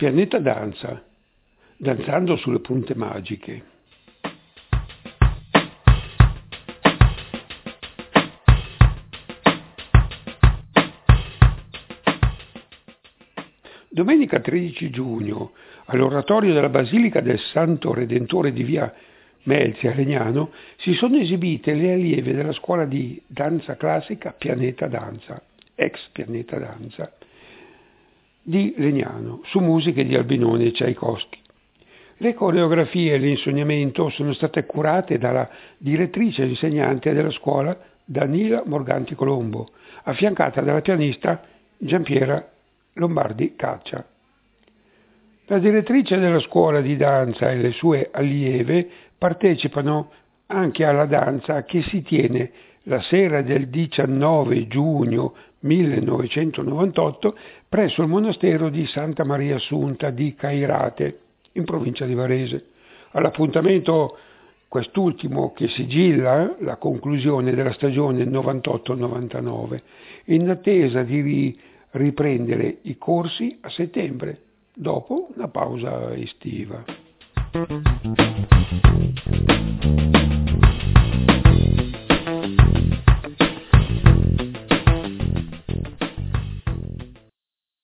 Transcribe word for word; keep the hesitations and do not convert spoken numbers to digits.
Pianeta Danza, danzando sulle punte magiche. Domenica tredici giugno, all'oratorio della Basilica del Santo Redentore di via Melzi a Legnano, si sono esibite le allieve della scuola di danza classica Pianeta Danza, ex Pianeta Danza, di Legnano, su musiche di Albinoni e Tchaikovsky. Le coreografie e l'insegnamento sono state curate dalla direttrice e insegnante della scuola Danila Morganti Colombo, affiancata dalla pianista Giampiera Lombardi Caccia. La direttrice della scuola di danza e le sue allieve partecipano anche alla danza che si tiene la sera del diciannove giugno millenovecentonovantotto presso il monastero di Santa Maria Assunta di Cairate, in provincia di Varese. All'appuntamento quest'ultimo che sigilla la conclusione della stagione novantotto novantanove, in attesa di riprendere i corsi a settembre, dopo una pausa estiva.